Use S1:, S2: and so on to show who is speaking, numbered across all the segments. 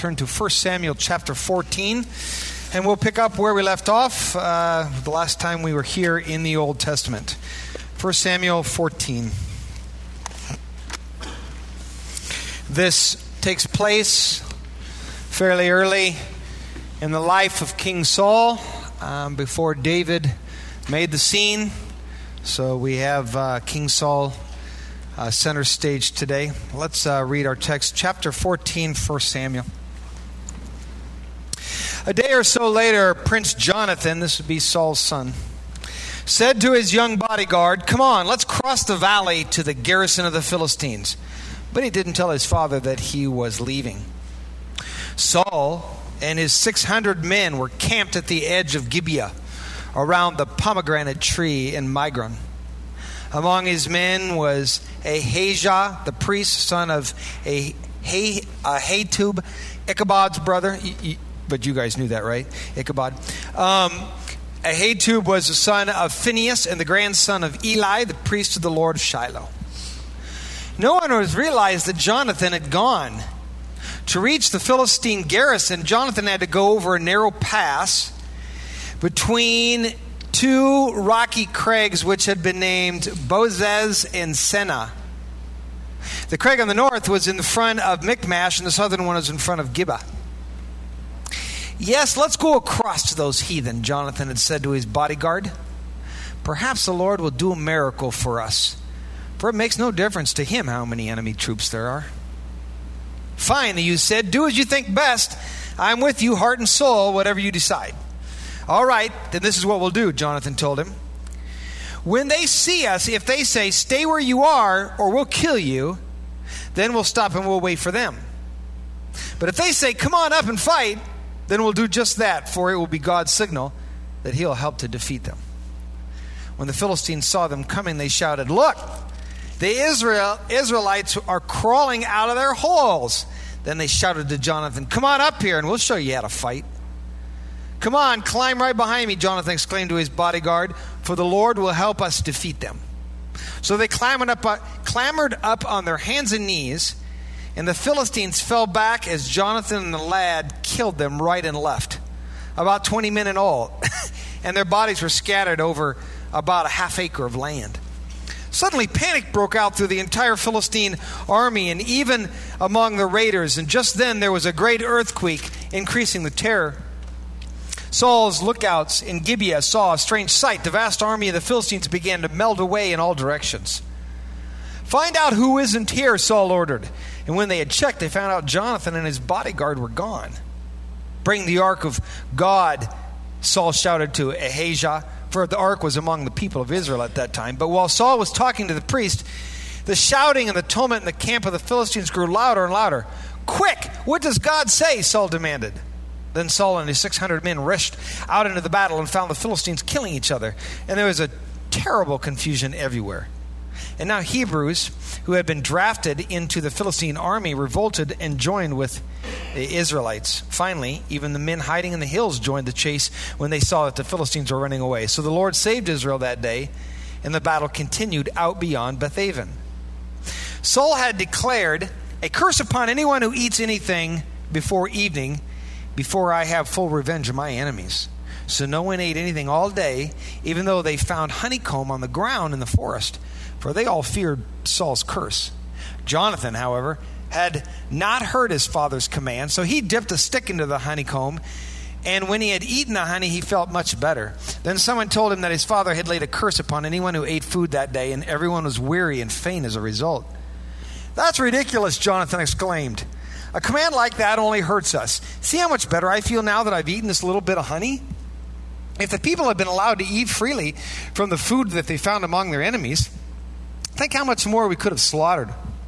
S1: turn to 1 Samuel chapter 14, and we'll pick up where we left off the last time we were here in the Old Testament. 1 Samuel 14. This takes place fairly early in the life of King Saul, before David made the scene. So we have King Saul center stage today. Let's read our text, chapter 14, 1 Samuel. A day or so later, Prince Jonathan, this would be Saul's son, said to his young bodyguard, "Come on, let's cross the valley to the garrison of the Philistines." But he didn't tell his father that he was leaving. Saul and his 600 men were camped at the edge of Gibeah, around the pomegranate tree in Migron. Among his men was Ahijah, the priest, son of Ahitub, Ichabod's brother. But you guys knew that, right? Ichabod. Ahitub was the son of Phinehas and the grandson of Eli, the priest of the Lord of Shiloh. No one has realized that Jonathan had gone. To reach the Philistine garrison, Jonathan had to go over a narrow pass between two rocky crags which had been named Bozez and Seneh. The crag on the north was in the front of Michmash, and the southern one was in front of Gibeah. "Yes, let's go across to those heathen," Jonathan had said to his bodyguard. "Perhaps the Lord will do a miracle for us, for it makes no difference to him how many enemy troops there are." "Fine," the youth said. "Do as you think best. I'm with you, heart and soul, whatever you decide." "All right, then this is what we'll do," Jonathan told him. "When they see us, if they say, 'Stay where you are, or we'll kill you,' then we'll stop and we'll wait for them. But if they say, 'Come on up and fight,' then we'll do just that, for it will be God's signal that he'll help to defeat them." When the Philistines saw them coming, they shouted, "Look, the Israelites are crawling out of their holes." Then they shouted to Jonathan, "Come on up here and we'll show you how to fight." "Come on, climb right behind me," Jonathan exclaimed to his bodyguard, "for the Lord will help us defeat them." So they clambered up on their hands and knees, and the Philistines fell back as Jonathan and the lad killed them right and left, about 20 men in all, and their bodies were scattered over about a half acre of land. Suddenly panic broke out through the entire Philistine army and even among the raiders, and just then there was a great earthquake, increasing the terror. Saul's lookouts in Gibeah saw a strange sight. The vast army of the Philistines began to melt away in all directions. "Find out who isn't here," Saul ordered. And when they had checked, they found out Jonathan and his bodyguard were gone. "Bring the ark of God," Saul shouted to Ahijah, for the ark was among the people of Israel at that time. But while Saul was talking to the priest, the shouting and the tumult in the camp of the Philistines grew louder and louder. "Quick, what does God say?" Saul demanded. Then Saul and his 600 men rushed out into the battle and found the Philistines killing each other. And there was a terrible confusion everywhere. And now Hebrews, who had been drafted into the Philistine army, revolted and joined with the Israelites. Finally, even the men hiding in the hills joined the chase when they saw that the Philistines were running away. So the Lord saved Israel that day, and the battle continued out beyond Bethaven. Saul had declared, "A curse upon anyone who eats anything before evening, before I have full revenge of my enemies." So no one ate anything all day, even though they found honeycomb on the ground in the forest, for they all feared Saul's curse. Jonathan, however, had not heard his father's command, so he dipped a stick into the honeycomb, and when he had eaten the honey, he felt much better. Then someone told him that his father had laid a curse upon anyone who ate food that day, and everyone was weary and faint as a result. "That's ridiculous," Jonathan exclaimed. "A command like that only hurts us. See how much better I feel now that I've eaten this little bit of honey? If the people had been allowed to eat freely from the food that they found among their enemies, think how much more we could have slaughtered."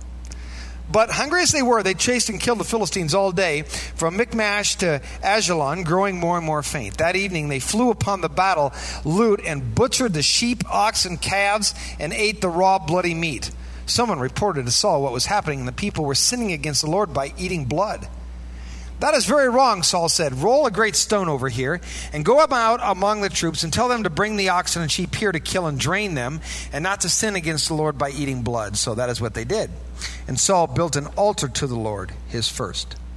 S1: But hungry as they were, they chased and killed the Philistines all day, from Michmash to Ajalon, growing more and more faint. That evening they flew upon the battle loot and butchered the sheep, oxen, calves, and ate the raw bloody meat. Someone reported to Saul what was happening, and the people were sinning against the Lord by eating blood. "That is very wrong," Saul said. "Roll a great stone over here and go about among the troops and tell them to bring the oxen and sheep here to kill and drain them, and not to sin against the Lord by eating blood." So that is what they did. And Saul built an altar to the Lord, his first.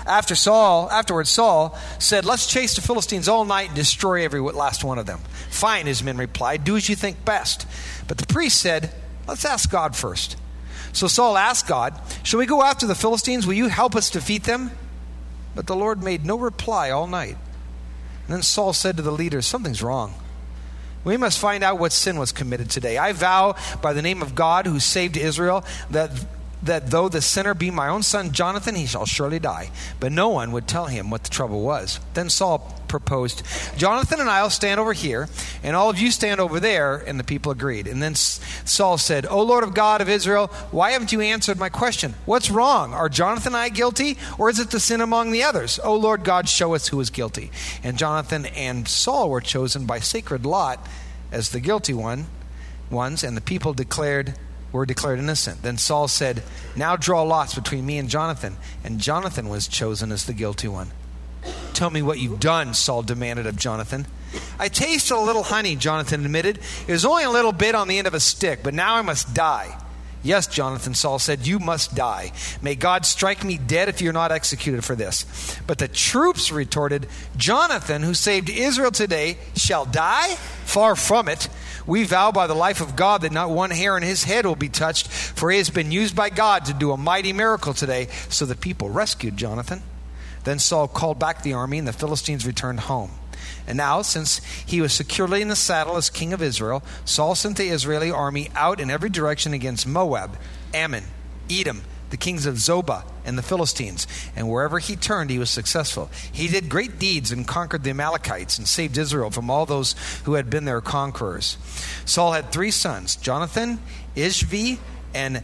S1: Afterwards, Saul said, "Let's chase the Philistines all night and destroy every last one of them." "Fine," his men replied. "Do as you think best." But the priest said, "Let's ask God first." So Saul asked God, "Shall we go after the Philistines? Will you help us defeat them?" But the Lord made no reply all night. And then Saul said to the leaders, "Something's wrong. We must find out what sin was committed today. I vow by the name of God who saved Israel that though the sinner be my own son Jonathan, he shall surely die." But no one would tell him what the trouble was. Then Saul proposed, "Jonathan and I will stand over here, and all of you stand over there." And the people agreed. And then Saul said, "O Lord of God of Israel, why haven't you answered my question? What's wrong? Are Jonathan and I guilty, or is it the sin among the others? O Lord God, show us who is guilty." And Jonathan and Saul were chosen by sacred lot as the guilty ones, and the people were declared innocent. Then Saul said, "Now draw lots between me and Jonathan." And Jonathan was chosen as the guilty one. "Tell me what you've done," Saul demanded of Jonathan. "I tasted a little honey," Jonathan admitted. "It was only a little bit on the end of a stick, but now I must die." "Yes, Jonathan," Saul said, "you must die. May God strike me dead if you're not executed for this." But the troops retorted, "Jonathan, who saved Israel today, shall die? Far from it. We vow by the life of God that not one hair on his head will be touched, for he has been used by God to do a mighty miracle today." So the people rescued Jonathan. Then Saul called back the army, and the Philistines returned home. And now, since he was securely in the saddle as king of Israel, Saul sent the Israeli army out in every direction against Moab, Ammon, Edom, the kings of Zobah, and the Philistines. And wherever he turned, he was successful. He did great deeds and conquered the Amalekites and saved Israel from all those who had been their conquerors. Saul had 3 sons, Jonathan, Ishvi, and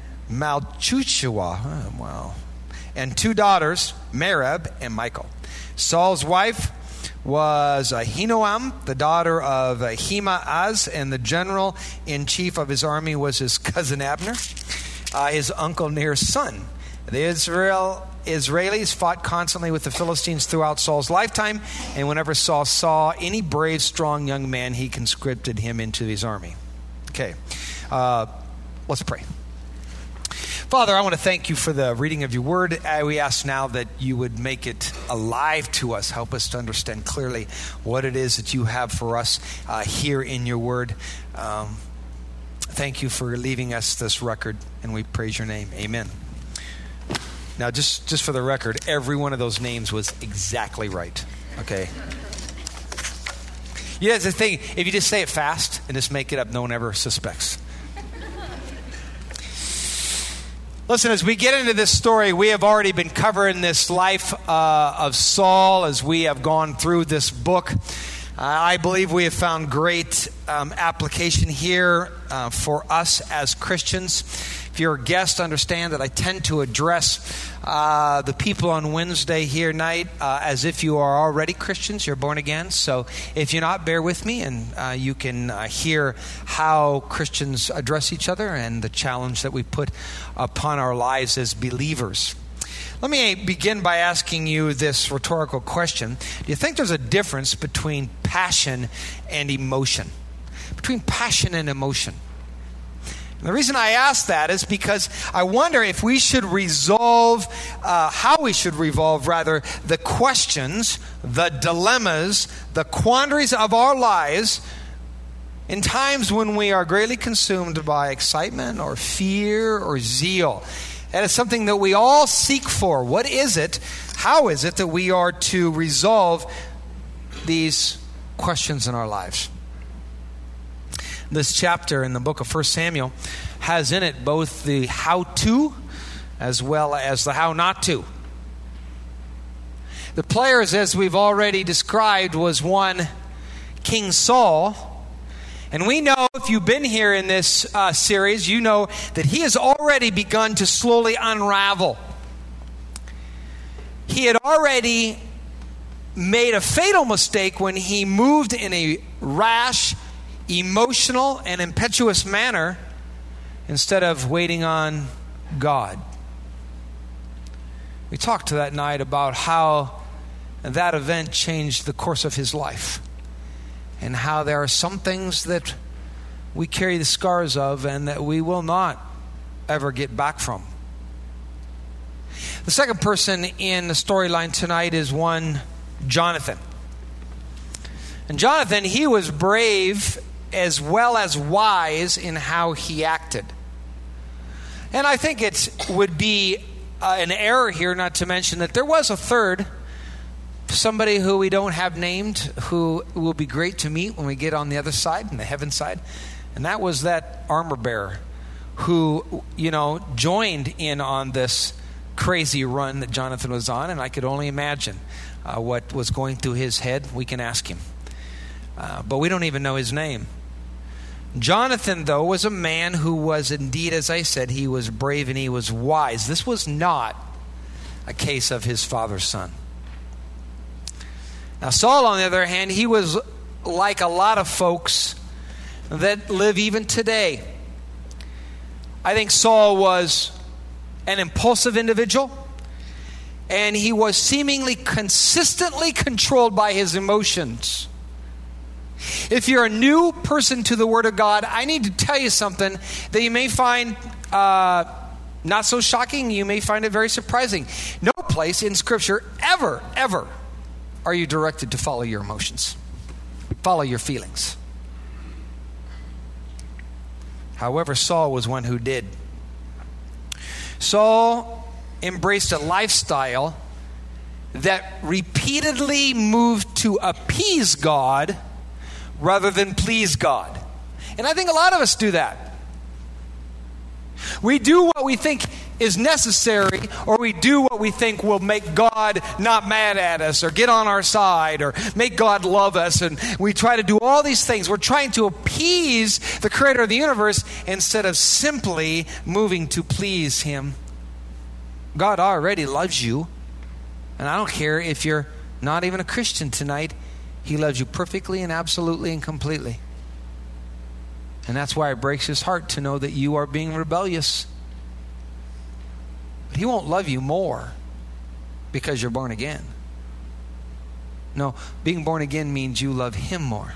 S1: Malchishua, and 2 daughters, Merab and Michal. Saul's wife was Ahinoam, the daughter of Ahimaaz, and the general-in-chief of his army was his cousin Abner, his uncle Ner's son. The Israelis fought constantly with the Philistines throughout Saul's lifetime, and whenever Saul saw any brave, strong young man, he conscripted him into his army. Okay, let's pray. Father, I want to thank you for the reading of your word. We ask now that you would make it alive to us. Help us to understand clearly what it is that you have for us here in your word. Thank you for leaving us this record, and we praise your name. Amen. Now, just for the record, every one of those names was exactly right. Okay? Yeah, it's the thing. If you just say it fast and just make it up, no one ever suspects. Listen, as we get into this story, we have already been covering this life of Saul as we have gone through this book. I believe we have found great application here for us as Christians. If you're a guest, understand that I tend to address the people on Wednesday here night as if you are already Christians, you're born again. So if you're not, bear with me, and you can hear how Christians address each other and the challenge that we put upon our lives as believers. Let me begin by asking you this rhetorical question. Do you think there's a difference between passion and emotion? Between passion and emotion. And the reason I ask that is because I wonder if we should how we should resolve the questions, the dilemmas, the quandaries of our lives in times when we are greatly consumed by excitement or fear or zeal. That is something that we all seek for. What is it? How is it that we are to resolve these questions in our lives? This chapter in the book of 1 Samuel has in it both the how-to as well as the how not to. The players, as we've already described, was one King Saul. And we know, if you've been here in this series, you know that he has already begun to slowly unravel. He had already made a fatal mistake when he moved in a rash, emotional, and impetuous manner instead of waiting on God. We talked that night about how that event changed the course of his life, and how there are some things that we carry the scars of and that we will not ever get back from. The second person in the storyline tonight is one Jonathan. And Jonathan, he was brave as well as wise in how he acted. And I think it would be an error here not to mention that there was a third, somebody who we don't have named, who will be great to meet when we get on the other side, on the heaven side. And that was that armor bearer who, joined in on this crazy run that Jonathan was on. And I could only imagine what was going through his head. We can ask him. But we don't even know his name. Jonathan, though, was a man who was indeed, as I said, he was brave and he was wise. This was not a case of his father's son. Now, Saul, on the other hand, he was like a lot of folks that live even today. I think Saul was an impulsive individual, and he was seemingly consistently controlled by his emotions. If you're a new person to the Word of God, I need to tell you something that you may find not so shocking. You may find it very surprising. No place in Scripture ever are you directed to follow your emotions, follow your feelings. However, Saul was one who did. Saul embraced a lifestyle that repeatedly moved to appease God rather than please God. And I think a lot of us do that. We do what we think is necessary, or we do what we think will make God not mad at us or get on our side or make God love us. And we try to do all these things. We're trying to appease the creator of the universe instead of simply moving to please him. God already loves you. And I don't care if you're not even a Christian tonight. He loves you perfectly and absolutely and completely. And that's why it breaks his heart to know that you are being rebellious. But he won't love you more because you're born again. No, being born again means you love him more.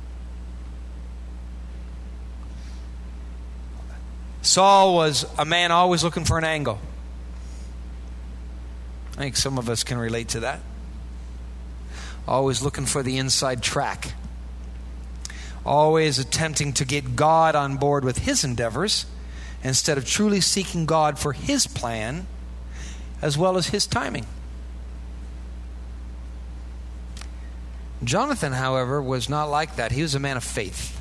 S1: Saul was a man always looking for an angle. I think some of us can relate to that. Always looking for the inside track. Always attempting to get God on board with his endeavors instead of truly seeking God for his plan as well as his timing. Jonathan, however, was not like that. He was a man of faith.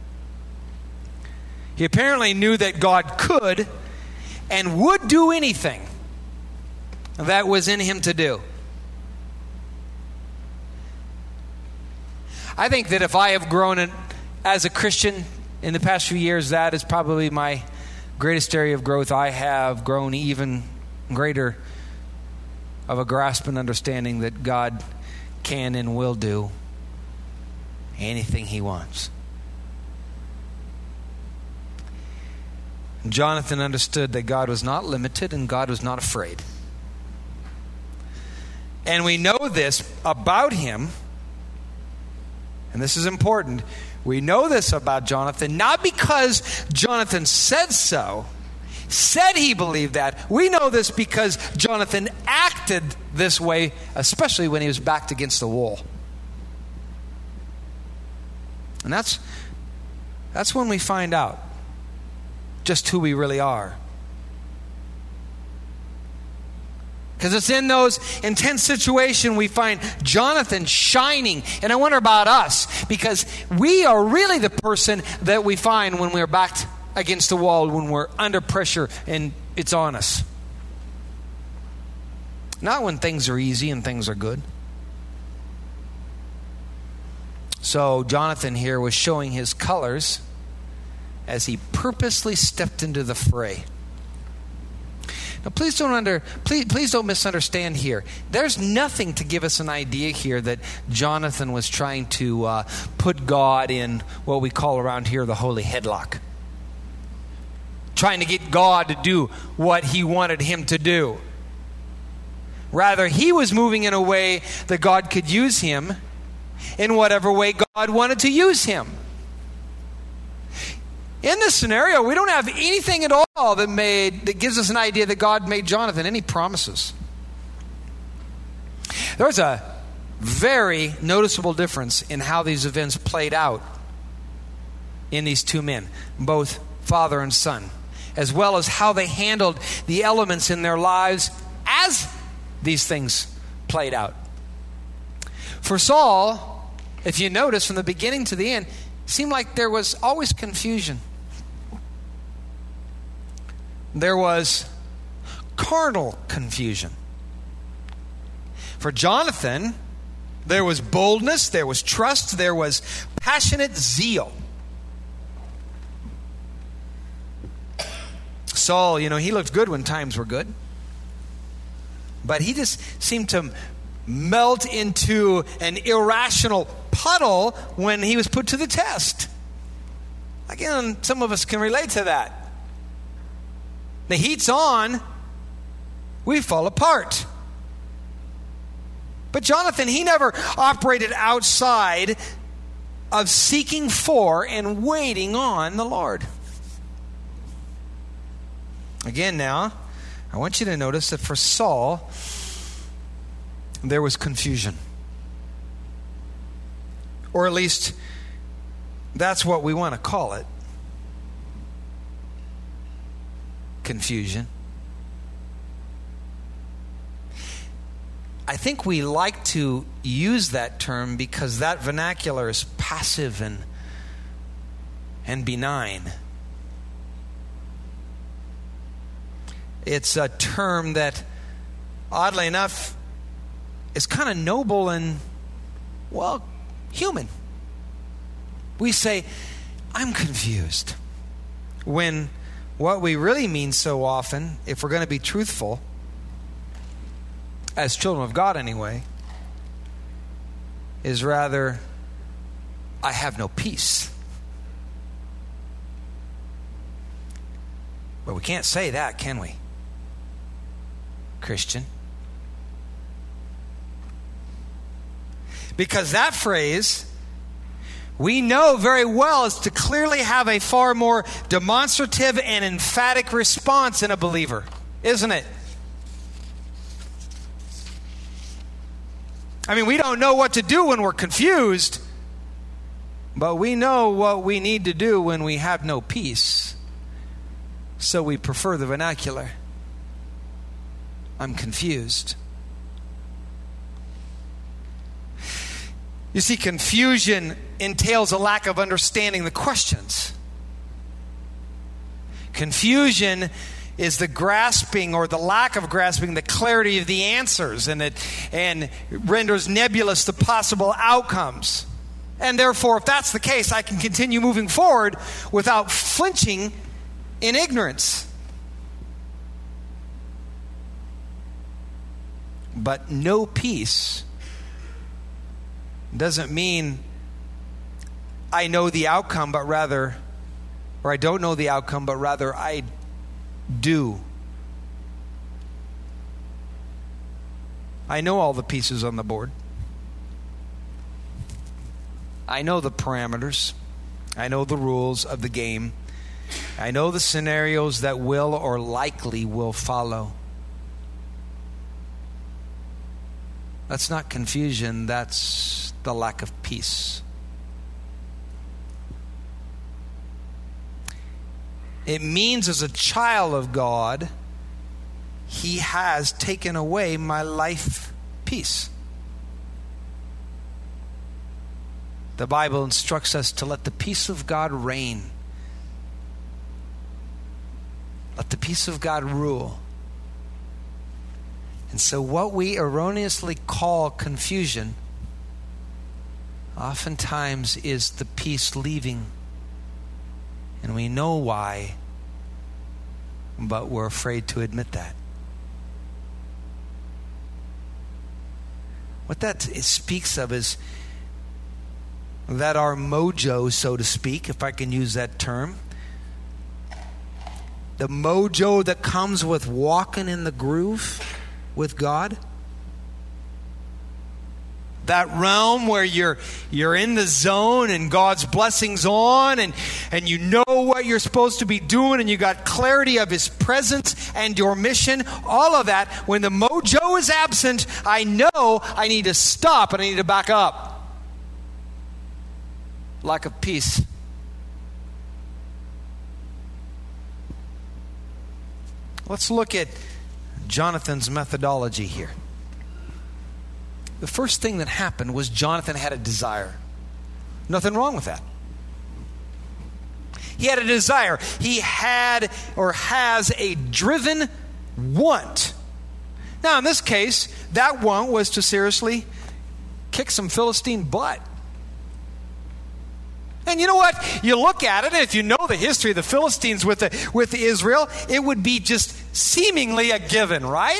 S1: He apparently knew that God could and would do anything that was in him to do. I think that if I have grown as a Christian in the past few years, that is probably my greatest area of growth. I have grown even greater of a grasp and understanding that God can and will do anything he wants. Jonathan understood that God was not limited and God was not afraid. And we know this about him. And this is important. We know this about Jonathan, not because Jonathan said so, said he believed that. We know this because Jonathan acted this way, especially when he was backed against the wall. And that's when we find out just who we really are. Because it's in those intense situations we find Jonathan shining. And I wonder about us, because we are really the person that we find when we're backed against the wall, when we're under pressure and it's on us. Not when things are easy and things are good. So Jonathan here was showing his colors as he purposely stepped into the fray. Now, please don't misunderstand here. There's nothing to give us an idea here that Jonathan was trying to put God in what we call around here the holy headlock. Trying to get God to do what he wanted him to do. Rather, he was moving in a way that God could use him in whatever way God wanted to use him. In this scenario, we don't have anything at all that gives us an idea that God made Jonathan any promises. There's a very noticeable difference in how these events played out in these two men, both father and son, as well as how they handled the elements in their lives as these things played out. For Saul, if you notice from the beginning to the end, it seemed like there was always confusion. There was carnal confusion. For Jonathan, there was boldness, there was trust, there was passionate zeal. Saul, he looked good when times were good. But he just seemed to melt into an irrational puddle when he was put to the test. Again, some of us can relate to that. The heat's on, we fall apart. But Jonathan, he never operated outside of seeking for and waiting on the Lord. Again now, I want you to notice that for Saul, there was confusion. Or at least, that's what we want to call it. Confusion. I think we like to use that term because that vernacular is passive and benign. It's a term that, oddly enough, is kind of noble and, human. We say, I'm confused. When what we really mean so often, if we're going to be truthful, as children of God anyway, is rather, I have no peace. But we can't say that, can we, Christian? Because that phrase, we know very well, is to clearly have a far more demonstrative and emphatic response in a believer, isn't it? I mean, we don't know what to do when we're confused, but we know what we need to do when we have no peace. So we prefer the vernacular. I'm confused. You see, confusion entails a lack of understanding the questions. Confusion is the grasping or the lack of grasping the clarity of the answers, and renders nebulous the possible outcomes. And therefore, if that's the case, I can continue moving forward without flinching in ignorance. But no peace doesn't mean I know the outcome, but rather, or I don't know the outcome, but rather I do. I know all the pieces on the board. I know the parameters. I know the rules of the game. I know the scenarios that will or likely will follow. That's not confusion, that's the lack of peace. It means as a child of God, He has taken away my life peace. The Bible instructs us to let the peace of God reign. Let the peace of God rule. And so what we erroneously call confusion oftentimes is the peace leaving. And we know why, but we're afraid to admit that. What that speaks of is that our mojo, so to speak, if I can use that term, the mojo that comes with walking in the groove with God, That realm where you're in the zone and God's blessings on and you know what you're supposed to be doing and you got clarity of His presence and your mission, all of that. When the mojo is absent, I know I need to stop and I need to back up. Lack of peace. Let's look at Jonathan's methodology here. The first thing that happened was Jonathan had a desire. Nothing wrong with that. He had a desire. He had or has a driven want. Now, in this case, that want was to seriously kick some Philistine butt. And you know what? You look at it, and if you know the history of the Philistines with Israel, it would be just seemingly a given, right?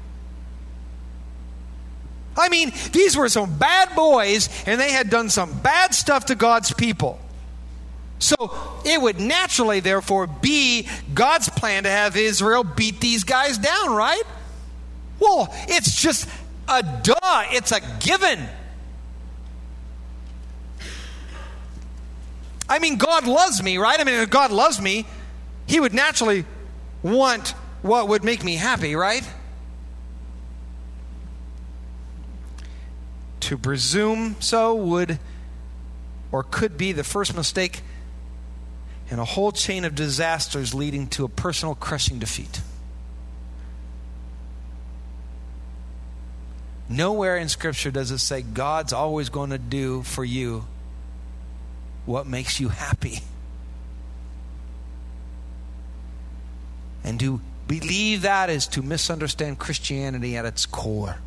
S1: I mean, these were some bad boys, and they had done some bad stuff to God's people. So it would naturally, therefore, be God's plan to have Israel beat these guys down, right? Well, it's just a duh. It's a given. I mean, God loves me, right? I mean, if God loves me, He would naturally want what would make me happy, right? To presume so would or could be the first mistake in a whole chain of disasters leading to a personal crushing defeat. Nowhere in Scripture does it say God's always going to do for you what makes you happy. And to believe that is to misunderstand Christianity at its core.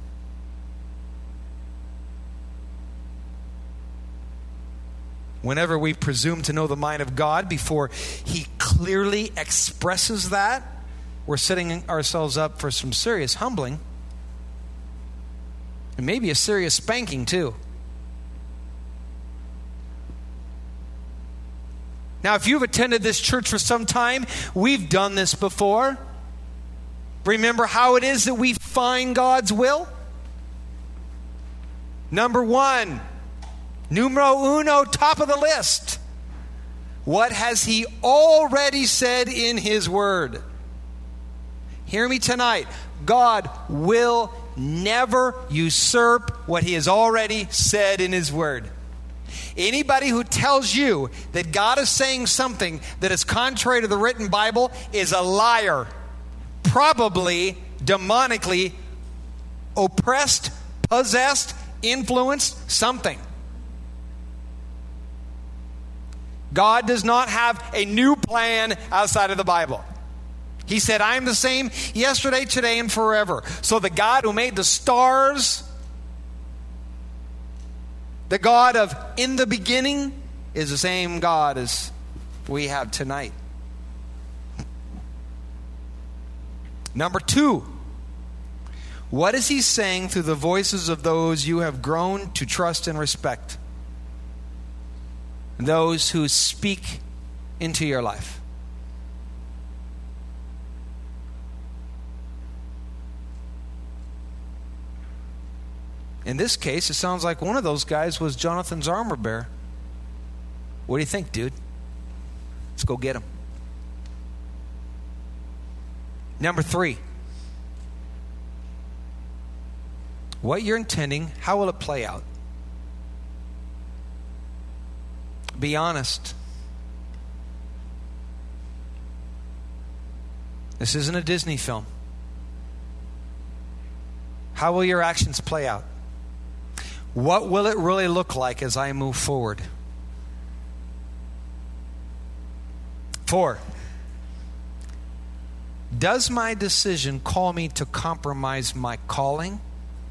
S1: Whenever we presume to know the mind of God before He clearly expresses that, we're setting ourselves up for some serious humbling. And maybe a serious spanking too. Now, if you've attended this church for some time, we've done this before. Remember how it is that we find God's will? Number one, numero uno, top of the list. What has He already said in His Word? Hear me tonight. God will never usurp what He has already said in His Word. Anybody who tells you that God is saying something that is contrary to the written Bible is a liar. Probably demonically oppressed, possessed, influenced, something. God does not have a new plan outside of the Bible. He said, I am the same yesterday, today, and forever. So the God who made the stars, the God of in the beginning, is the same God as we have tonight. Number two, what is He saying through the voices of those you have grown to trust and respect? Those who speak into your life. In this case, it sounds like one of those guys was Jonathan's armor bearer. What do you think, dude? Let's go get him. Number three. What you're intending, how will it play out? Be honest. This isn't a Disney film. How will your actions play out? What will it really look like as I move forward? 4. Does my decision call me to compromise my calling?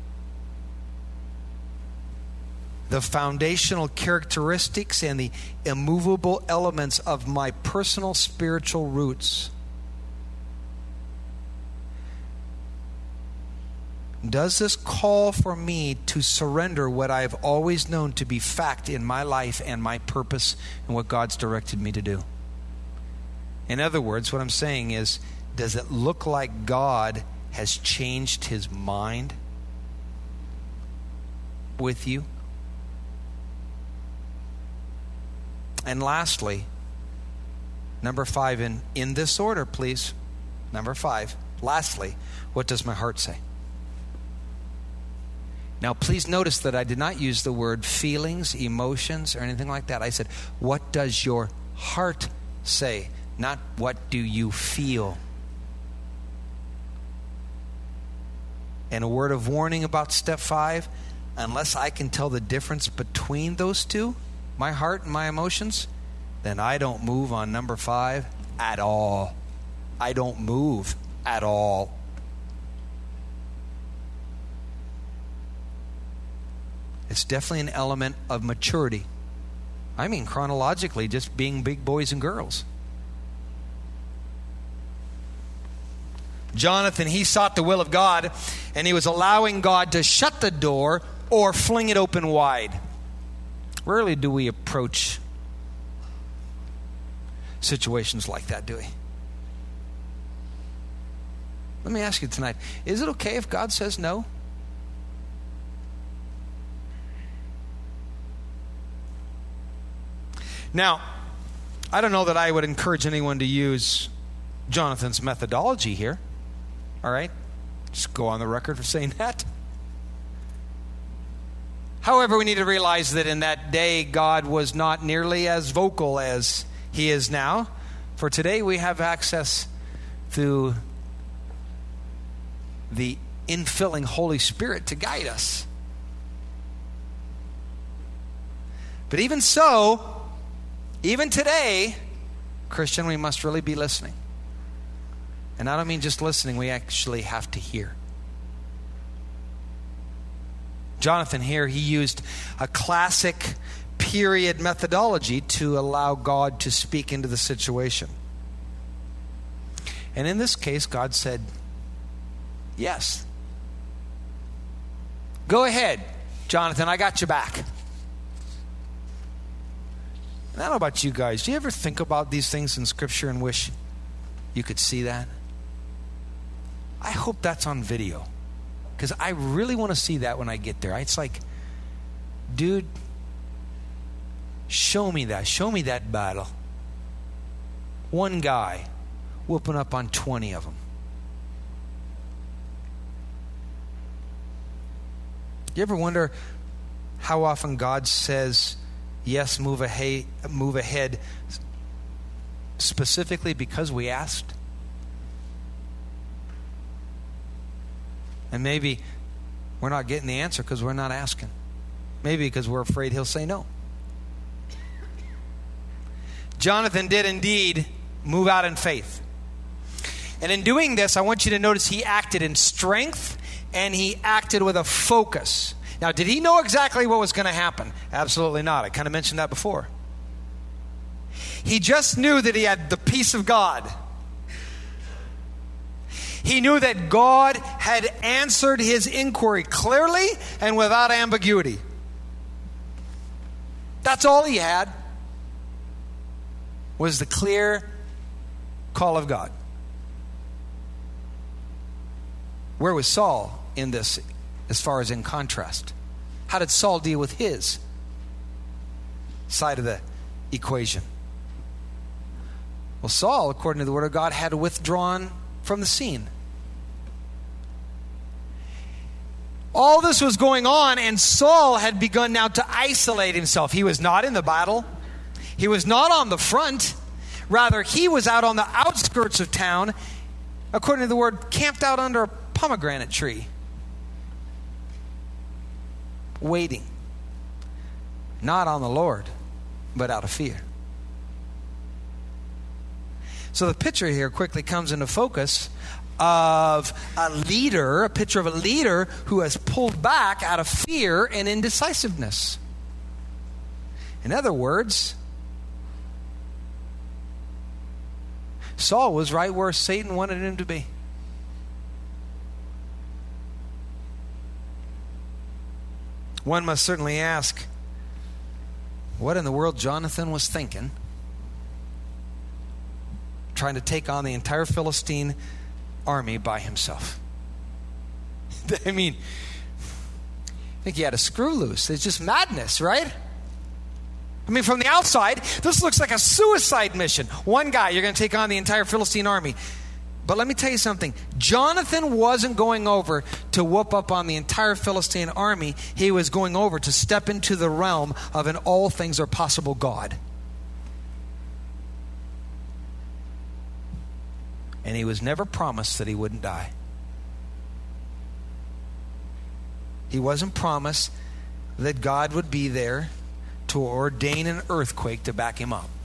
S1: The foundational characteristics and the immovable elements of my personal spiritual roots? Does this call for me to surrender what I've always known to be fact in my life and my purpose and what God's directed me to do? In other words, what I'm saying is, does it look like God has changed His mind? with you. And lastly, number 5, in this order, please. Number 5, lastly, what does my heart say? Now, please notice that I did not use the word feelings, emotions, or anything like that. I said, what does your heart say? Not what do you feel. And a word of warning about step 5, unless I can tell the difference between those two, my heart and my emotions, then I don't move on number 5 at all. I don't move at all. It's definitely an element of maturity. I mean, chronologically, just being big boys and girls. Jonathan, he sought the will of God, and he was allowing God to shut the door or fling it open wide. Rarely do we approach situations like that, do we? Let me ask you tonight, is it okay if God says no? Now, I don't know that I would encourage anyone to use Jonathan's methodology here. All right? Just go on the record for saying that. However, we need to realize that in that day, God was not nearly as vocal as he is now. For today, we have access through the infilling Holy Spirit to guide us. But even so, even today, Christian, we must really be listening. And I don't mean just listening, we actually have to hear. Jonathan here, he used a classic period methodology to allow God to speak into the situation. And in this case, God said, yes. Go ahead, Jonathan, I got your back. And I don't know about you guys. Do you ever think about these things in Scripture and wish you could see that? I hope that's on video, because I really want to see that when I get there. It's like, dude, show me that. Show me that battle. One guy whooping up on 20 of them. You ever wonder how often God says, yes, move ahead, specifically because we asked? And maybe we're not getting the answer because we're not asking. Maybe because we're afraid he'll say no. Jonathan did indeed move out in faith. And in doing this, I want you to notice he acted in strength and he acted with a focus. Now, did he know exactly what was going to happen? Absolutely not. I kind of mentioned that before. He just knew that he had the peace of God. He knew that God had answered his inquiry clearly and without ambiguity. That's all he had, was the clear call of God. Where was Saul in this, as far as in contrast? How did Saul deal with his side of the equation? Well, Saul, according to the Word of God, had withdrawn from the scene. All this was going on, and Saul had begun now to isolate himself. He was not in the battle. He was not on the front. Rather, he was out on the outskirts of town, according to the Word, camped out under a pomegranate tree, waiting. Not on the Lord, but out of fear. So the picture here quickly comes into focus of a leader, a picture of a leader who has pulled back out of fear and indecisiveness. In other words, Saul was right where Satan wanted him to be. One must certainly ask, what in the world Jonathan was thinking, trying to take on the entire Philistine army by himself. I mean, think he had a screw loose. It's just madness, right? I mean, from the outside, this looks like a suicide mission. One guy, you're going to take on the entire Philistine army. But let me tell you something. Jonathan wasn't going over to whoop up on the entire Philistine army. He was going over to step into the realm of an all things are possible God. And he was never promised that he wouldn't die. He wasn't promised that God would be there to ordain an earthquake to back him up.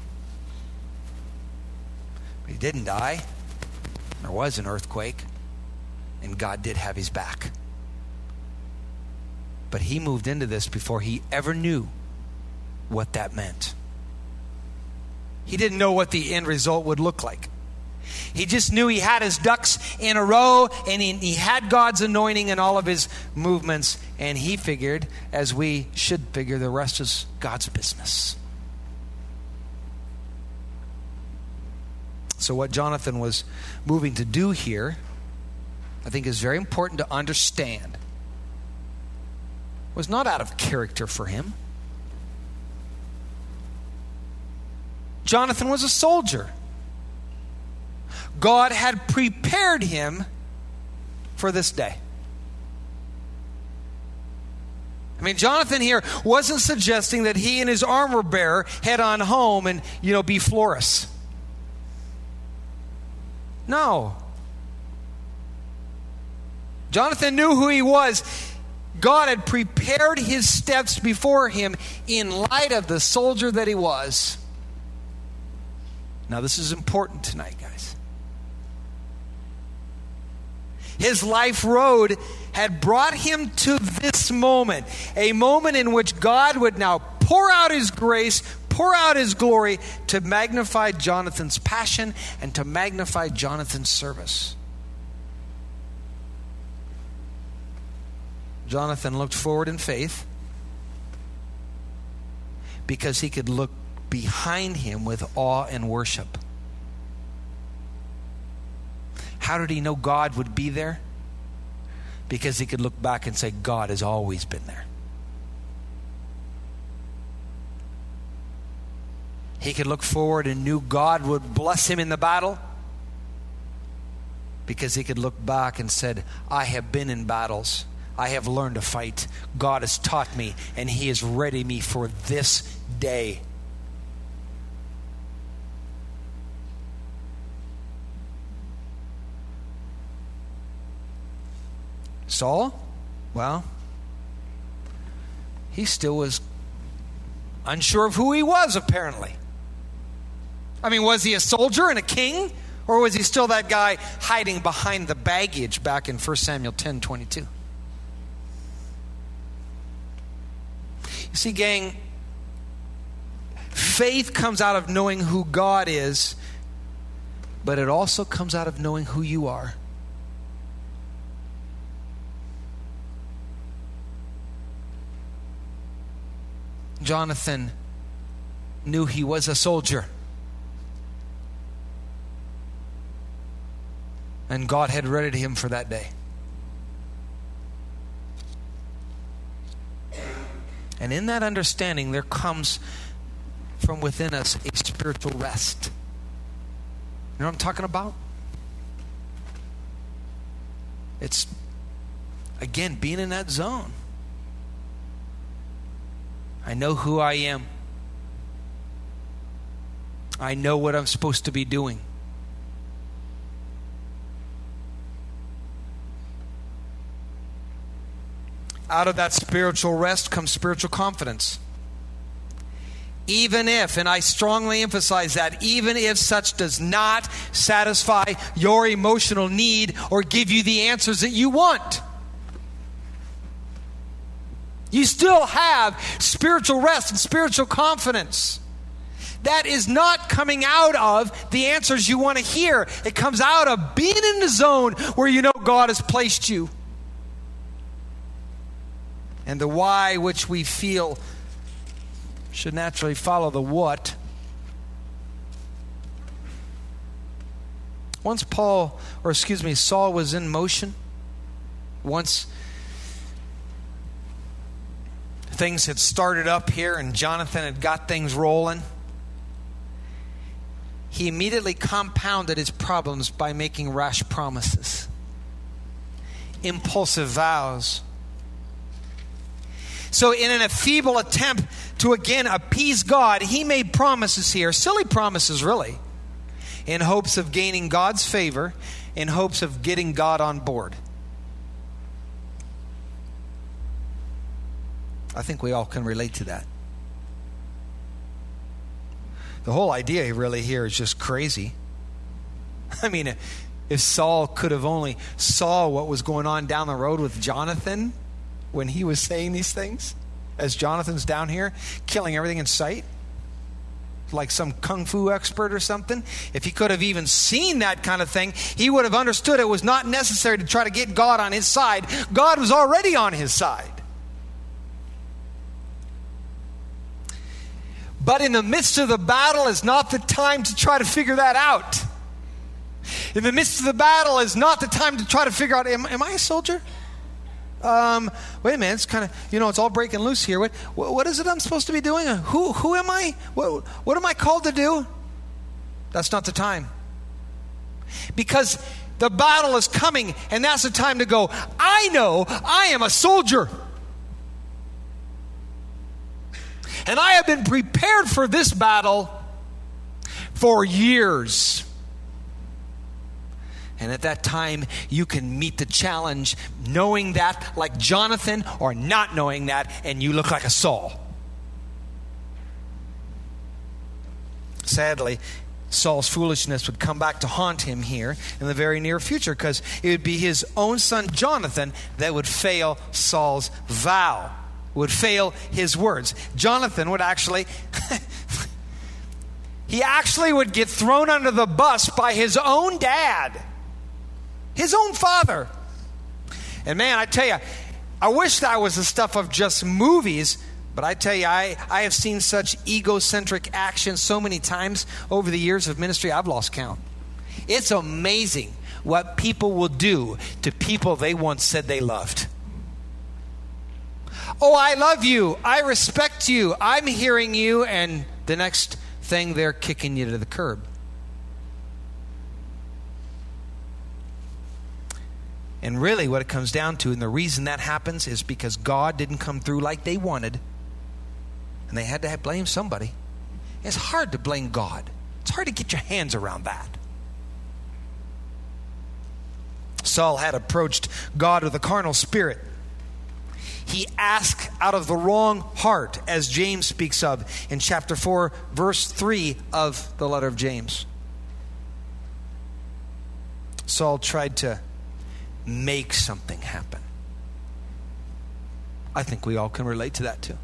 S1: But he didn't die. There was an earthquake, and God did have his back. But he moved into this before he ever knew what that meant. He didn't know what the end result would look like. He just knew he had his ducks in a row, and he had God's anointing in all of his movements, and he figured, as we should figure, the rest is God's business. So what Jonathan was moving to do here, I think is very important to understand, was not out of character for him. Jonathan was a soldier. God had prepared him for this day. I mean, Jonathan here wasn't suggesting that he and his armor bearer head on home and, be florists. No. Jonathan knew who he was. God had prepared his steps before him in light of the soldier that he was. Now, this is important tonight, guys. His life road had brought him to this moment, a moment in which God would now pour out his grace, pour out his glory to magnify Jonathan's passion and to magnify Jonathan's service. Jonathan looked forward in faith because he could look behind him with awe and worship. How did he know God would be there? Because he could look back and say, God has always been there. He could look forward and knew God would bless him in the battle because he could look back and said, I have been in battles. I have learned to fight. God has taught me, and he has readied me for this day. Saul, well, he still was unsure of who he was, apparently. I mean, was he a soldier and a king? Or was he still that guy hiding behind the baggage back in 1 Samuel 10:22? You see, gang, faith comes out of knowing who God is, but it also comes out of knowing who you are. Jonathan knew he was a soldier. And God had readied him for that day. And in that understanding, there comes from within us a spiritual rest. You know what I'm talking about? It's, again, being in that zone. I know who I am. I know what I'm supposed to be doing. Out of that spiritual rest comes spiritual confidence. Even if, and I strongly emphasize that, even if such does not satisfy your emotional need or give you the answers that you want, you still have spiritual rest and spiritual confidence. That is not coming out of the answers you want to hear. It comes out of being in the zone where you know God has placed you. And the why which we feel should naturally follow the what. Once Saul was in motion, once things had started up here and Jonathan had got things rolling, he immediately compounded his problems by making rash promises, impulsive vows. So in a feeble attempt to again appease God, he made promises here, silly promises really, in hopes of gaining God's favor, in hopes of getting God on board. I think we all can relate to that. The whole idea really here is just crazy. I mean, if Saul could have only saw what was going on down the road with Jonathan when he was saying these things, as Jonathan's down here killing everything in sight, like some kung fu expert or something, if he could have even seen that kind of thing, he would have understood it was not necessary to try to get God on his side. God was already on his side. But in the midst of the battle is not the time to try to figure that out. In the midst of the battle is not the time to try to figure out, am I a soldier? Wait a minute, it's kind of, it's all breaking loose here. What is it I'm supposed to be doing? Who am I? What am I called to do? That's not the time. Because the battle is coming, and that's the time to go, I know I am a soldier. And I have been prepared for this battle for years. And at that time, you can meet the challenge knowing that like Jonathan or not knowing that, and you look like a Saul. Sadly, Saul's foolishness would come back to haunt him here in the very near future, because it would be his own son Jonathan that would fail Saul's vow, would fail his words. Jonathan would actually... he actually would get thrown under the bus by his own dad. His own father. And man, I tell you, I wish that was the stuff of just movies, but I tell you, I have seen such egocentric action so many times over the years of ministry, I've lost count. It's amazing what people will do to people they once said they loved. Oh, I love you. I respect you. I'm hearing you. And the next thing, they're kicking you to the curb. And really what it comes down to, and the reason that happens, is because God didn't come through like they wanted. And they had to blame somebody. It's hard to blame God. It's hard to get your hands around that. Saul had approached God with a carnal spirit. He asked out of the wrong heart, as James speaks of in chapter 4, verse 3 of the letter of James. Saul tried to make something happen. I think we all can relate to that too.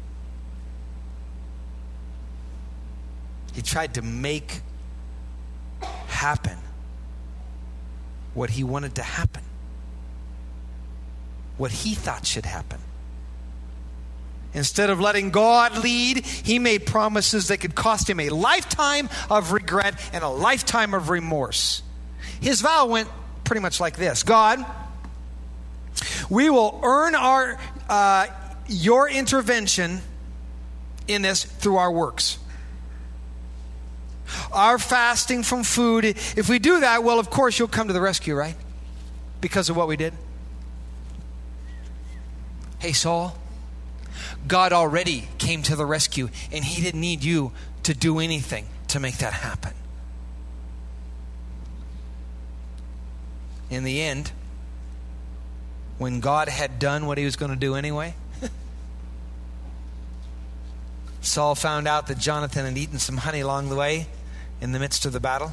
S1: He tried to make happen what he wanted to happen, what he thought should happen. Instead of letting God lead, he made promises that could cost him a lifetime of regret and a lifetime of remorse. His vow went pretty much like this: God, we will earn your intervention in this through our works. Our fasting from food. If we do that, well, of course, you'll come to the rescue, right? Because of what we did. Hey, Saul, God already came to the rescue, and he didn't need you to do anything to make that happen. In the end, when God had done what he was going to do anyway, Saul found out that Jonathan had eaten some honey along the way in the midst of the battle.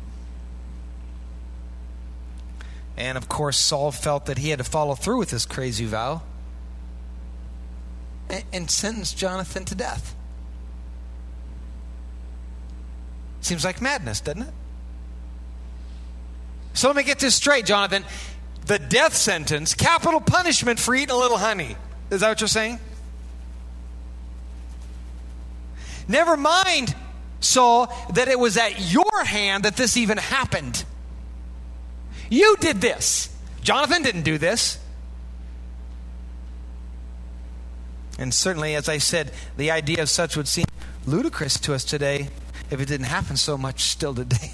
S1: And of course, Saul felt that he had to follow through with this crazy vow and sentenced Jonathan to death. Seems like madness, doesn't it? So let me get this straight, Jonathan. The death sentence, capital punishment for eating a little honey. Is that what you're saying? Never mind, Saul, that it was at your hand that this even happened. You did this. Jonathan didn't do this. And certainly, as I said, the idea of such would seem ludicrous to us today if it didn't happen so much still today.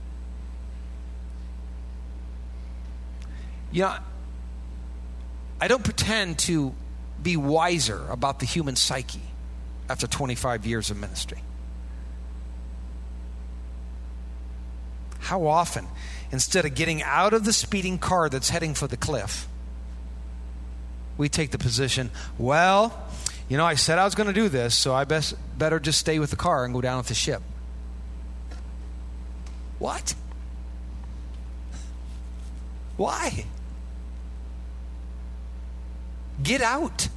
S1: You know, I don't pretend to be wiser about the human psyche after 25 years of ministry. How often, instead of getting out of the speeding car that's heading for the cliff, we take the position, well, you know, I said I was going to do this, so I better just stay with the car and go down with the ship. What? Why? Get out.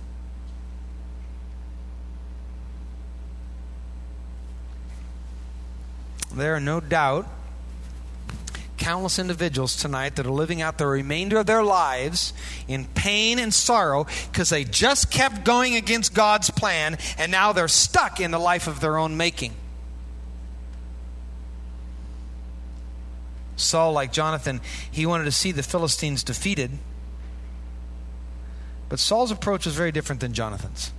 S1: There are no doubt countless individuals tonight that are living out the remainder of their lives in pain and sorrow because they just kept going against God's plan, and now they're stuck in the life of their own making. Saul, like Jonathan, he wanted to see the Philistines defeated. But Saul's approach was very different than Jonathan's.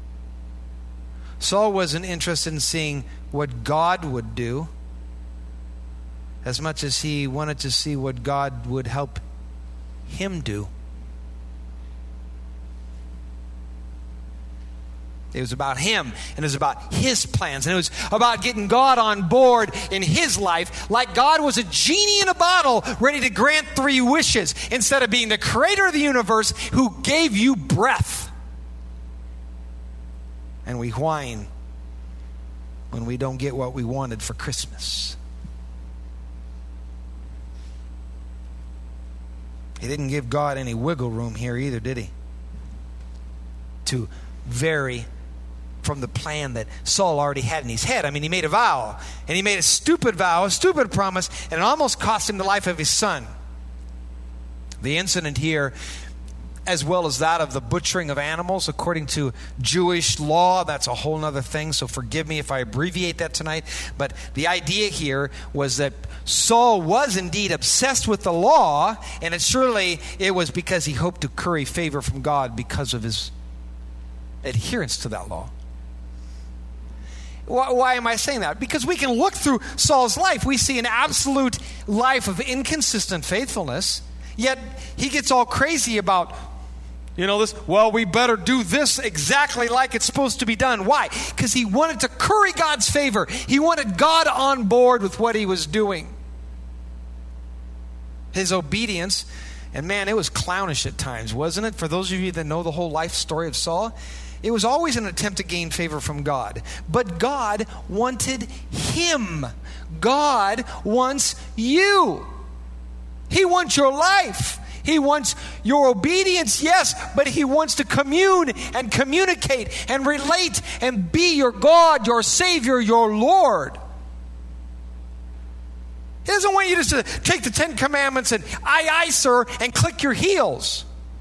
S1: Saul wasn't interested in seeing what God would do as much as he wanted to see what God would help him do. It was about him, and it was about his plans, and it was about getting God on board in his life, like God was a genie in a bottle ready to grant 3 wishes, instead of being the creator of the universe who gave you breath. And we whine when we don't get what we wanted for Christmas. He didn't give God any wiggle room here either, did he? To vary from the plan that Saul already had in his head. I mean, he made a vow, and he made a stupid vow, a stupid promise, and it almost cost him the life of his son. The incident here, as well as that of the butchering of animals, according to Jewish law, that's a whole other thing, so forgive me if I abbreviate that tonight. But the idea here was that Saul was indeed obsessed with the law, and it was because he hoped to curry favor from God because of his adherence to that law. Why am I saying that? Because we can look through Saul's life. We see an absolute life of inconsistent faithfulness, yet he gets all crazy about, we better do this exactly like it's supposed to be done. Why? Because he wanted to curry God's favor. He wanted God on board with what he was doing. His obedience, and man, it was clownish at times, wasn't it? For those of you that know the whole life story of Saul, it was always an attempt to gain favor from God. But God wanted him. God wants you. He wants your life. He wants your obedience, yes, but he wants to commune and communicate and relate and be your God, your Savior, your Lord. He doesn't want you just to take the 10 Commandments and aye, sir, and click your heels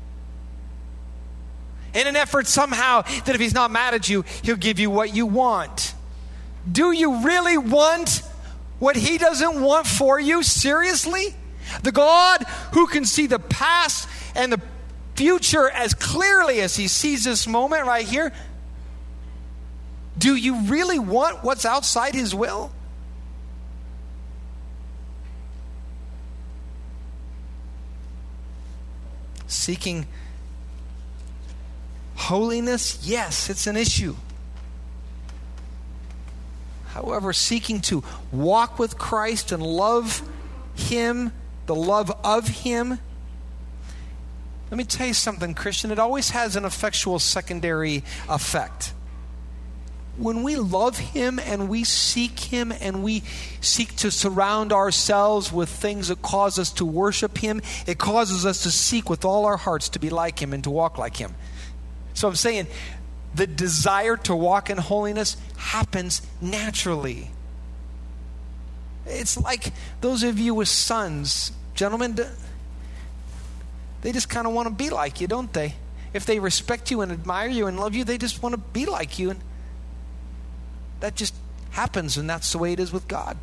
S1: in an effort somehow that if he's not mad at you, he'll give you what you want. Do you really want what he doesn't want for you? Seriously? The God who can see the past and the future as clearly as he sees this moment right here. Do you really want what's outside his will? Seeking holiness, yes, it's an issue. However, seeking to walk with Christ and love him, the love of him, let me tell you something, Christian, it always has an effectual secondary effect. When we love him and we seek him and we seek to surround ourselves with things that cause us to worship him, it causes us to seek with all our hearts to be like him and to walk like him. So I'm saying the desire to walk in holiness happens naturally. It's like those of you with sons, gentlemen, they just kind of want to be like you, don't they? If they respect you and admire you and love you, they just want to be like you. And that just happens, and that's the way it is with God.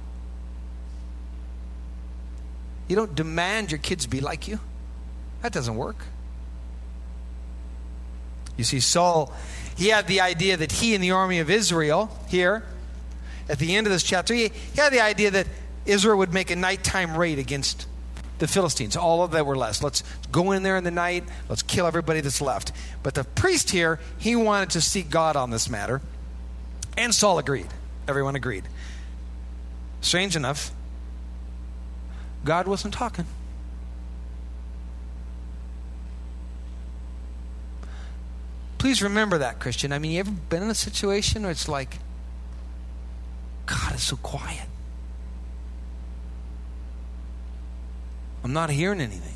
S1: You don't demand your kids be like you. That doesn't work. You see, Saul He had the idea that he and the army of Israel, here, at the end of this chapter, he had the idea that Israel would make a nighttime raid against the Philistines, all of that were left. Let's go in there in the night. Let's kill everybody that's left. But the priest here, he wanted to seek God on this matter. And Saul agreed. Everyone agreed. Strange enough, God wasn't talking. Please remember that, Christian. I mean, you ever been in a situation where it's like, God is so quiet. I'm not hearing anything.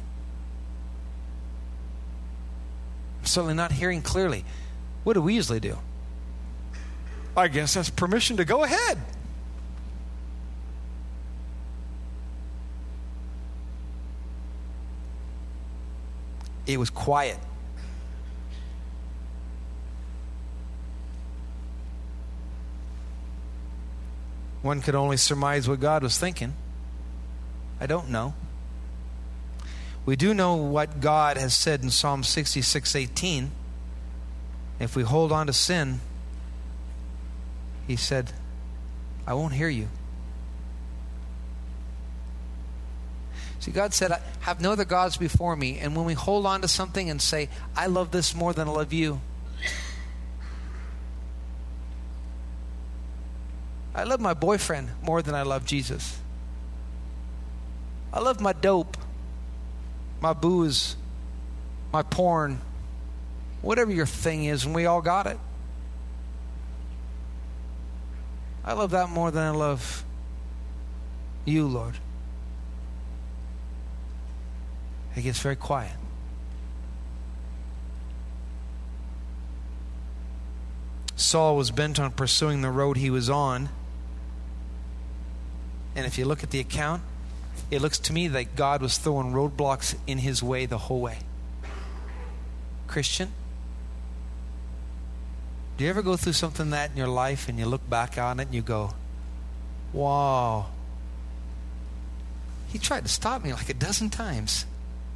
S1: I'm certainly not hearing clearly. What do we usually do? I guess that's permission to go ahead. It was quiet. One could only surmise what God was thinking. I don't know. We do know what God has said in Psalm 66:18. If we hold on to sin, he said, I won't hear you. See, God said, have no other gods before me. And when we hold on to something and say, I love this more than I love you. I love my boyfriend more than I love Jesus. I love my dope, my booze, my porn, whatever your thing is, and we all got it. I love that more than I love you, Lord. It gets very quiet. Saul was bent on pursuing the road he was on. And if you look at the account, it looks to me like God was throwing roadblocks in his way the whole way. Christian, do you ever go through something like that in your life and you look back on it and you go, wow, he tried to stop me like a dozen times.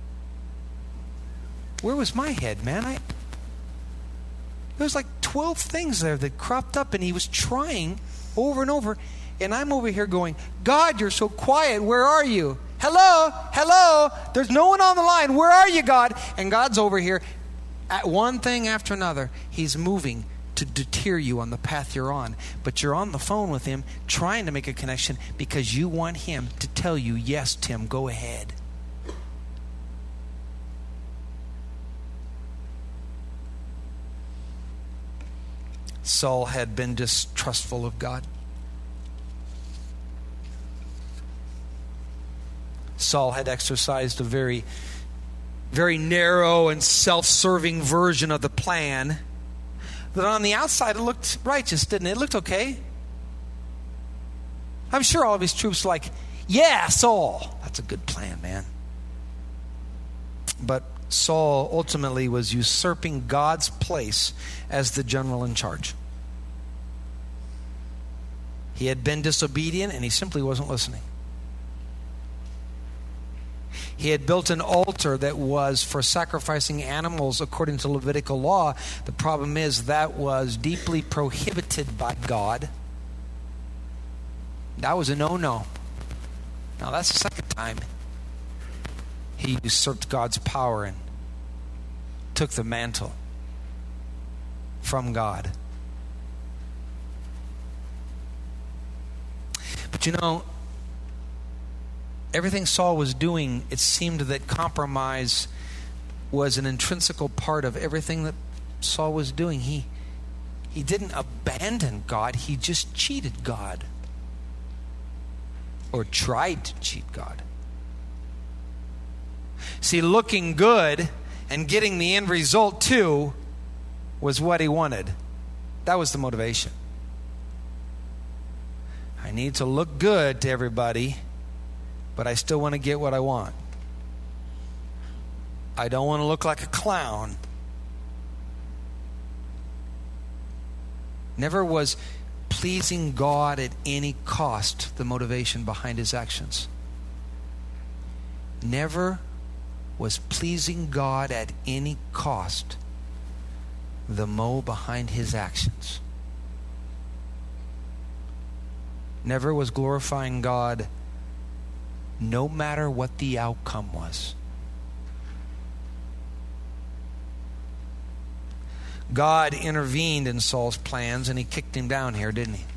S1: Where was my head, man? There was like 12 things there that cropped up, and he was trying over and over. And I'm over here going, God, you're so quiet. Where are you? Hello? Hello? There's no one on the line. Where are you, God? And God's over here at one thing after another. He's moving to deter you on the path you're on. But you're on the phone with him trying to make a connection because you want him to tell you, yes, Tim, go ahead. Saul had been distrustful of God. Saul had exercised a very, very narrow and self-serving version of the plan that on the outside it looked righteous, didn't it? It looked okay. I'm sure all of his troops were like, yeah, Saul, that's a good plan, man. But Saul ultimately was usurping God's place as the general in charge. He had been disobedient and he simply wasn't listening. He had built an altar that was for sacrificing animals according to Levitical law. The problem is that was deeply prohibited by God. That was a no-no. Now that's the second time he usurped God's power and took the mantle from God. But you know, everything Saul was doing, it seemed that compromise was an intrinsical part of everything that Saul was doing. He didn't abandon God, he just cheated God. Or tried to cheat God. See, looking good and getting the end result too was what he wanted. That was the motivation. I need to look good to everybody, but I still want to get what I want. I don't want to look like a clown. Never was pleasing God at any cost the motivation behind his actions. Never was pleasing God at any cost the mo behind his actions. Never was glorifying God, no matter what the outcome was. God intervened in Saul's plans and he kicked him down here, didn't he?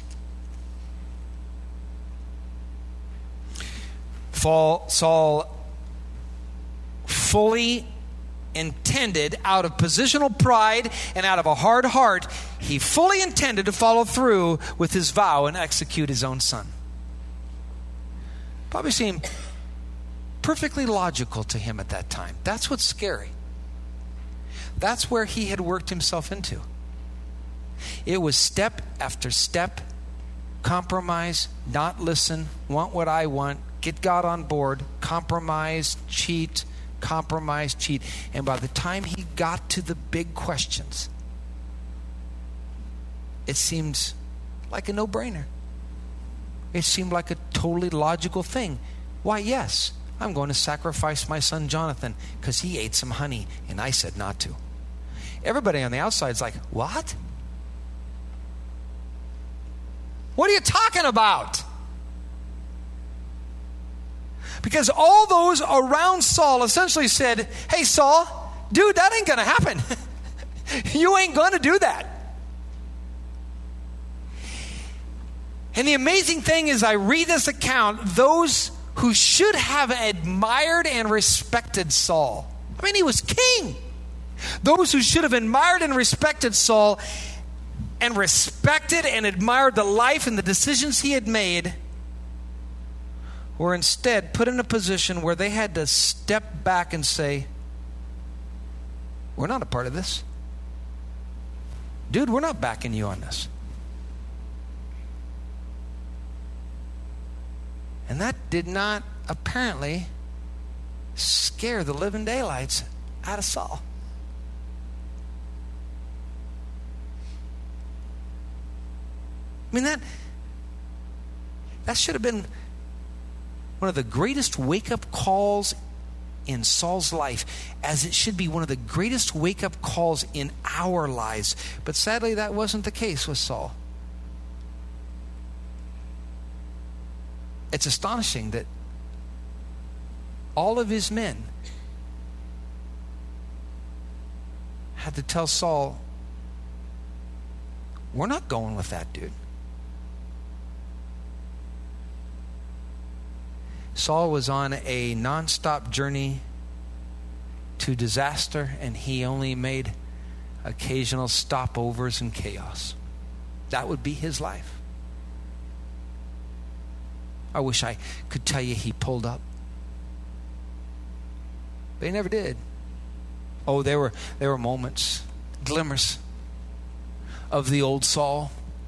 S1: Saul fully intended, out of positional pride and out of a hard heart, he fully intended to follow through with his vow and execute his own son. Probably seemed perfectly logical to him at that time. That's what's scary. That's where he had worked himself into. It was step after step, compromise, not listen, want what I want, get God on board, compromise, cheat, compromise, cheat. And by the time he got to the big questions, it seemed like a no-brainer. It seemed like a totally logical thing. Why, yes, I'm going to sacrifice my son Jonathan because he ate some honey and I said not to. Everybody on the outside is like, what? What are you talking about? Because all those around Saul essentially said, hey, Saul, dude, that ain't going to happen. You ain't going to do that. And the amazing thing is, I read this account, those who should have admired and respected Saul. I mean, he was king. Those who should have admired and respected Saul and respected and admired the life and the decisions he had made were instead put in a position where they had to step back and say, we're not a part of this. Dude, we're not backing you on this. And that did not apparently scare the living daylights out of Saul. I mean, that should have been one of the greatest wake-up calls in Saul's life, as it should be one of the greatest wake-up calls in our lives. But sadly, that wasn't the case with Saul. It's astonishing that all of his men had to tell Saul, we're not going with that dude. Saul was on a nonstop journey to disaster, and he only made occasional stopovers and chaos. That would be his life. I wish I could tell you he pulled up. But he never did. Oh, there were moments, glimmers of the old Saul.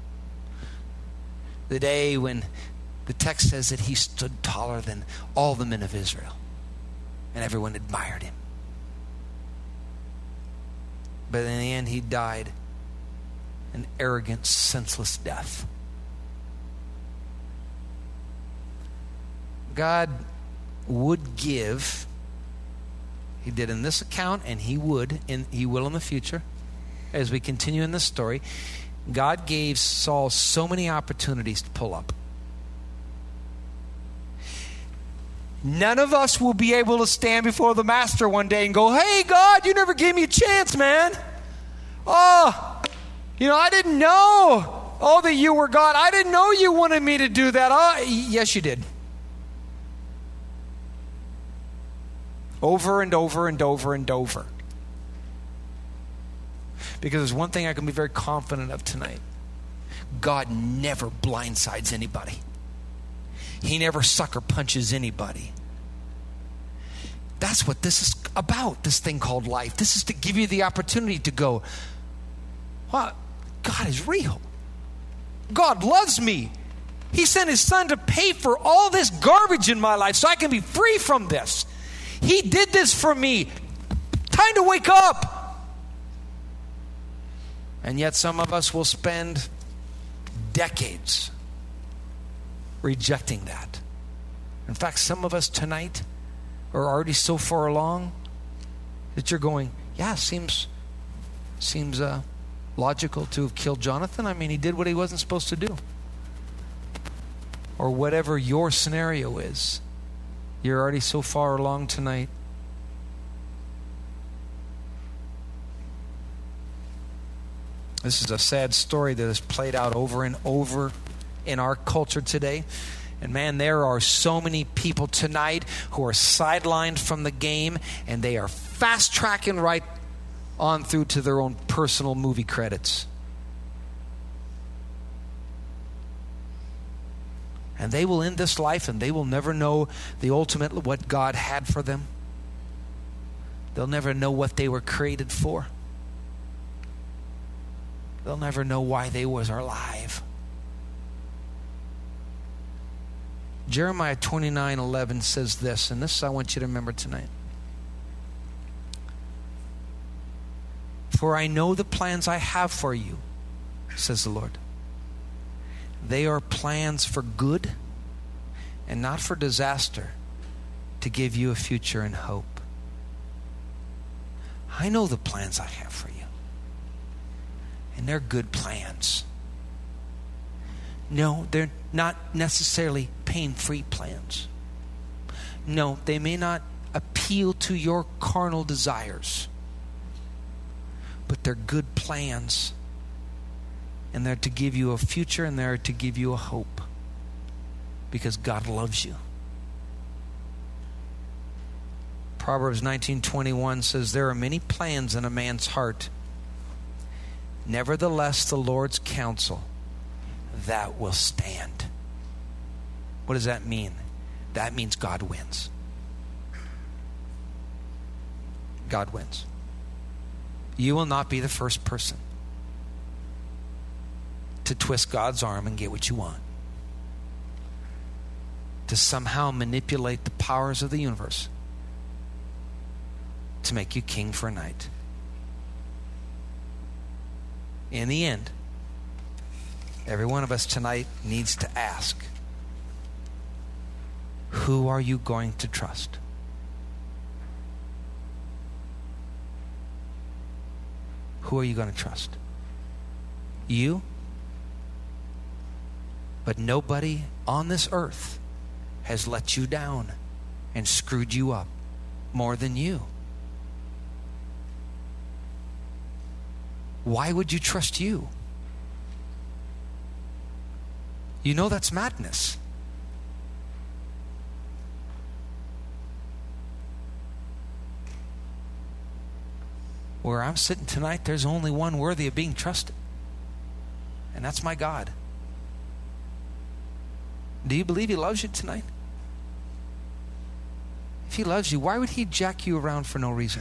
S1: The day when the text says that he stood taller than all the men of Israel, and everyone admired him. But in the end, he died an arrogant, senseless death. God would give, he did in this account, and he will in the future, as we continue in this story. God gave Saul so many opportunities to pull up. None of us will be able to stand before the master one day and go, hey, God, you never gave me a chance, man. Oh, I didn't know. Oh, that you were God. I didn't know you wanted me to do that. Oh, yes, you did. Over and over and over and over. Because there's one thing I can be very confident of tonight. God never blindsides anybody. He never sucker punches anybody. That's what this is about, this thing called life. This is to give you the opportunity to go, wow, God is real. God loves me. He sent his son to pay for all this garbage in my life so I can be free from this. He did this for me. Time to wake up. And yet some of us will spend decades rejecting that. In fact, some of us tonight are already so far along that you're going, yeah, seems logical to have killed Jonathan? I mean, he did what he wasn't supposed to do. Or whatever your scenario is. You're already so far along tonight. This is a sad story that is played out over and over in our culture today. And man, there are so many people tonight who are sidelined from the game, and they are fast-tracking right on through to their own personal movie credits. And they will end this life, and they will never know the ultimate, what God had for them. They'll never know what they were created for. They'll never know why they was alive. Jeremiah 29:11 says this, and this I want you to remember tonight. For I know the plans I have for you, says the Lord. They are plans for good and not for disaster, to give you a future and hope. I know the plans I have for you. And they're good plans. No, they're not necessarily pain-free plans. No, they may not appeal to your carnal desires. But they're good plans. And they're to give you a future, and they're to give you a hope. Because God loves you. Proverbs 19:21 says, there are many plans in a man's heart. Nevertheless, the Lord's counsel, that will stand. What does that mean? That means God wins. God wins. You will not be the first person to twist God's arm and get what you want. To somehow manipulate the powers of the universe to make you king for a night. In the end, every one of us tonight needs to ask, who are you going to trust? Who are you going to trust? You? But nobody on this earth has let you down and screwed you up more than you. Why would you trust you? You know that's madness. Where I'm sitting tonight, there's only one worthy of being trusted. And that's my God. Do you believe He loves you tonight? If He loves you, why would He jack you around for no reason?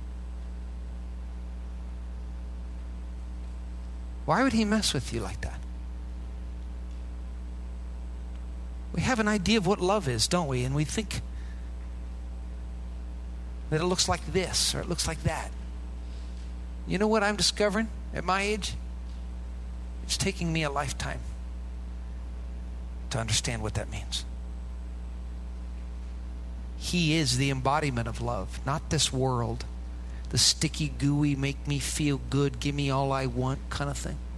S1: Why would He mess with you like that? We have an idea of what love is, don't we? And we think that it looks like this or it looks like that. You know what I'm discovering at my age? It's taking me a lifetime to understand what that means. He is the embodiment of love, not this world. The sticky, gooey, make me feel good, give me all I want kind of thing.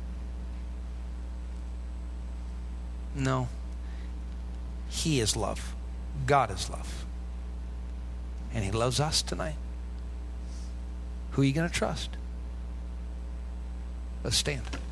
S1: No. He is love. God is love. And He loves us tonight. Who are you going to trust? Let's stand.